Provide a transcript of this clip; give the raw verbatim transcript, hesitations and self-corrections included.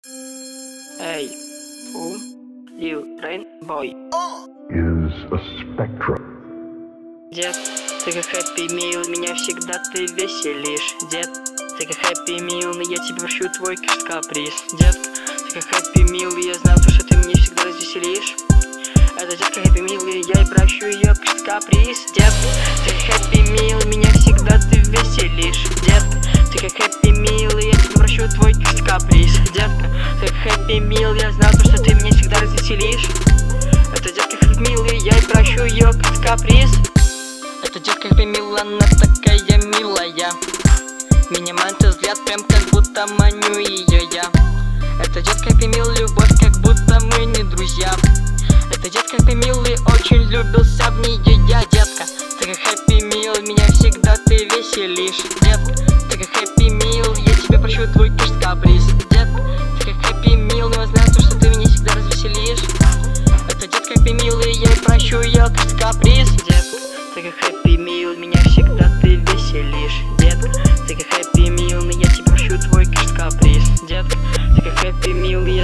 Hey, fool, you rain boy. Is a spectrum. Дед, ты как Happy Meal, меня всегда ты веселишь. Дед, ты как Happy Meal, но я тебе прощу твой каприз. Дед, ты как Happy Meal, и я знаю, что ты меня всегда развеселишь. Это детка Happy Meal, и я и прощу ее каприз. Дед, ты как Happy Meal, меня всегда ты веселишь. Дед, ты как Happy Meal, и я тебе прощу твой каприз. Детка, ты как Happy Meal, я знаю, что ты меня всегда развеселишь. Это детка Happy Meal, и я и прощу ее каприз. Это детка Happy Meal, она такая милая. Меня манит взгляд, прям как будто маню ее я. Это детка Happy Meal, любовь, как будто мы не друзья. Это детка Happy Meal, и очень любился в нее я. Детка, ты как Happy Meal, меня всегда ты веселишь. Детка, ты как Happy Meal, я тебе прощу твой каприз. Детка, ты как Happy Meal, но я знаю, что ты меня всегда развеселишь. Это детка Happy Meal, и я прощу ее каприз. Детка, ты как Happy Meal, меня всегда ты веселишь. Детка, ты как Happy Meal, но я тебе прощу твой каприз. Детка, ты как Happy Meal, я